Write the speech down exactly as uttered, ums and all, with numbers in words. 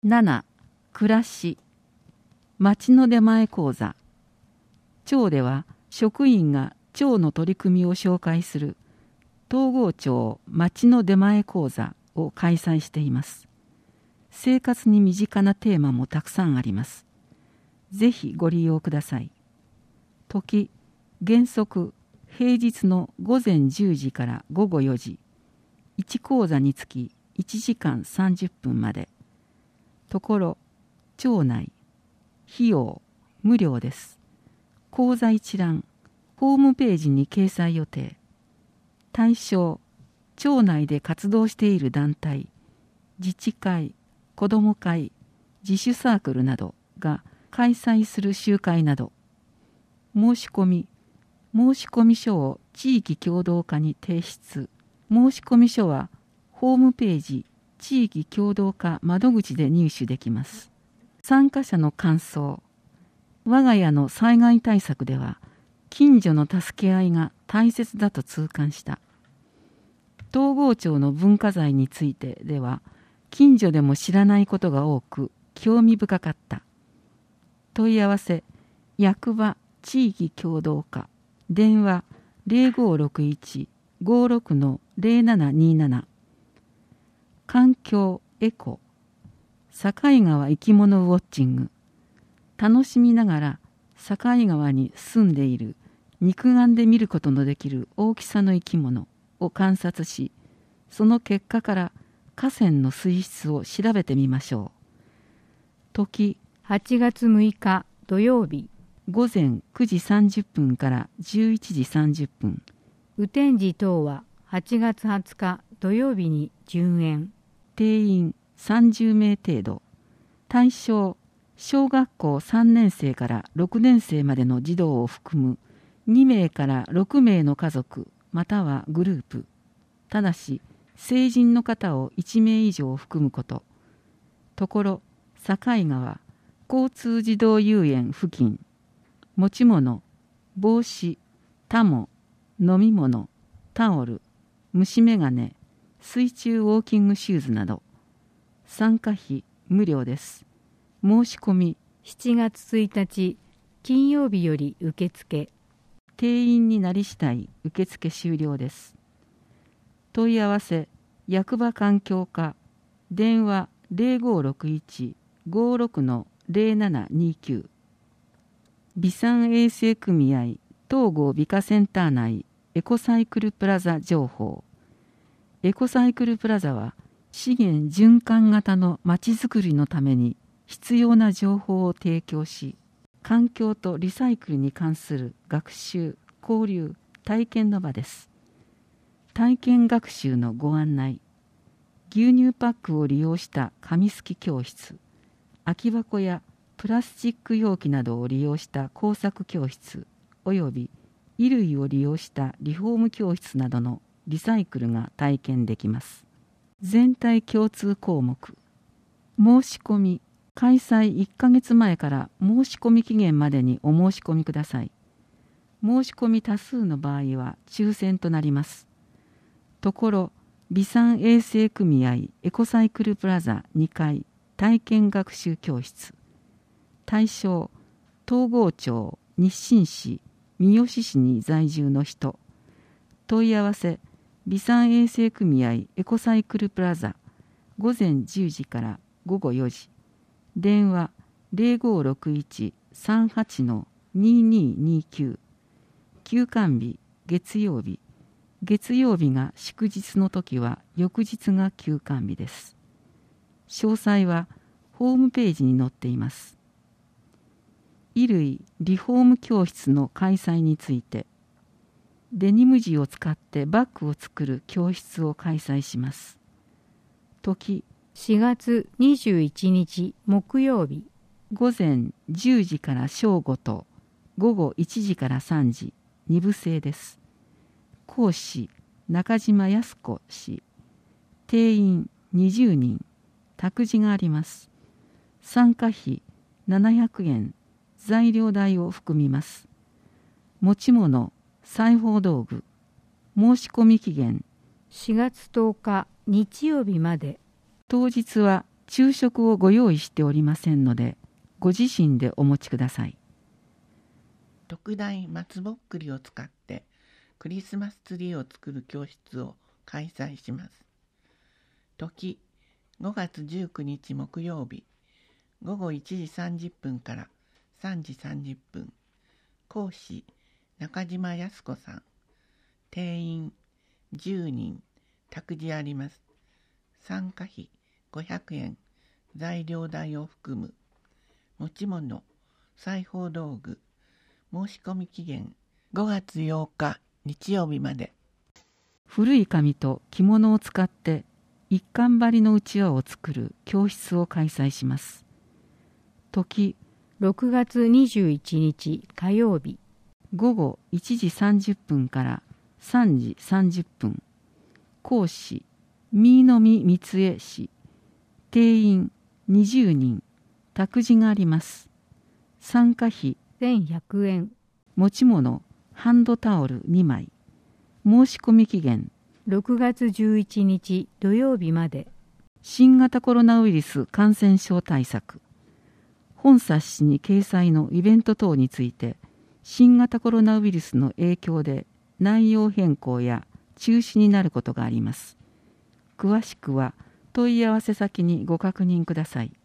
なな、暮らし。町の出前講座。町では職員が町の取り組みを紹介する東郷町町の出前講座を開催しています。生活に身近なテーマもたくさんあります。ぜひご利用ください。時、原則平日の午前じゅうじから午後よじ、いち講座につきいちじかんさんじゅっぷんまで。ところ、町内、費用、無料です。講座一覧、ホームページに掲載予定。対象、町内で活動している団体、自治会、子ども会、自主サークルなどが開催する集会など。申し込み、申込書を地域協同課に提出。申込書はホームページ地域協同課窓口で入手できます。参加者の感想。我が家の災害対策では近所の助け合いが大切だと痛感した。東郷町の文化財についてでは近所でも知らないことが多く興味深かった。問い合わせ、役場地域協同課、電話 ゼロごろくいち ごろく ゼロななにーなな。環境エコ、境川生き物ウォッチング。楽しみながら境川に住んでいる肉眼で見ることのできる大きさの生き物を観察し、その結果から河川の水質を調べてみましょう。時、 はちがつむいか土曜日、 午前くじさんじゅっぷんからじゅういちじさんじゅっぷん。 雨天時等ははちがつはつか土曜日に順延。 定員さんじゅうめい程度。対象、小学校さんねんせいからろくねんせいまでの児童を含むにめいからろくめいの家族またはグループ。ただし成人の方をいちめい以上含むこと。ところ、境川交通児童遊園付近。持ち物、帽子、タモ、飲み物、タオル、虫眼鏡、水中ウォーキングシューズなど。参加費無料です。申し込みしちがつついたち金曜日より受付。 定員になり次第受付終了です。問い合わせ、役場環境課、電話 ゼロごろくいち ごろく ゼロななにきゅう。備産衛生組合東郷美化センター内エコサイクルプラザ情報。エコサイクルプラザは資源循環型のまちづくりのために必要な情報を提供し、環境とリサイクルに関する学習、交流、体験の場です。体験学習のご案内、牛乳パックを利用した紙すき教室、空き箱やプラスチック容器などを利用した工作教室および衣類を利用したリフォーム教室などのリサイクルが体験できます。全体共通項目、申し込み、開催いっかげつまえから申し込み期限までにお申し込みください。申し込み多数の場合は抽選となります。ところ、備産衛生組合エコサイクルプラザにかい体験学習教室。対象、東郷町、日進市、三好市に在住の人。問い合わせ、備産衛生組合エコサイクルプラザ、午前じゅうじから午後よじ。電話 ゼロごろくいち さんはち にーにーにーきゅう。休館日、月曜日。月曜日が祝日の時は翌日が休館日です。詳細はホームページに載っています。衣類リフォーム教室の開催について、デニム地を使ってバッグを作る教室を開催します。時、 しがつにじゅういちにち木曜日、 午前じゅうじから正午と午後いちじからさんじ、にぶ制です。講師、中島康子氏。定員にじゅうにん、託児があります。参加費ななひゃくえん、材料代を含みます。持ち物、裁縫道具。申し込み期限しがつとおか日曜日まで。 当日は昼食をご用意しておりませんので、ご自身でお持ちください。 特大松ぼっくりを使ってクリスマスツリーを作る教室を開催します。時ごがつじゅうくにち木曜日、ごごいちじさんじゅっぷんからさんじさんじゅっぷん。講師中島康子さん。定員じゅうにん。託児あります。参加費ごひゃくえん。材料代を含む。持ち物、裁縫道具。申し込み期限ごがつようか日曜日まで。 古い紙と着物を使って一貫張りのうちわを作る教室を開催します。時ろくがつにじゅういちにち火曜日、 ごごいちじさんじゅっぷんからさんじさんじゅっぷん。講師新野見光恵氏。定員にじゅうにん。託児があります。参加費せんひゃくえん。 持ち物ハンドタオルにまい。申し込み期限ろくがつじゅういちにち土曜日まで。 新型コロナウイルス感染症対策。本冊子に掲載のイベント等について、新型コロナウイルスの影響で内容変更や中止になることがあります。詳しくは問い合わせ先にご確認ください。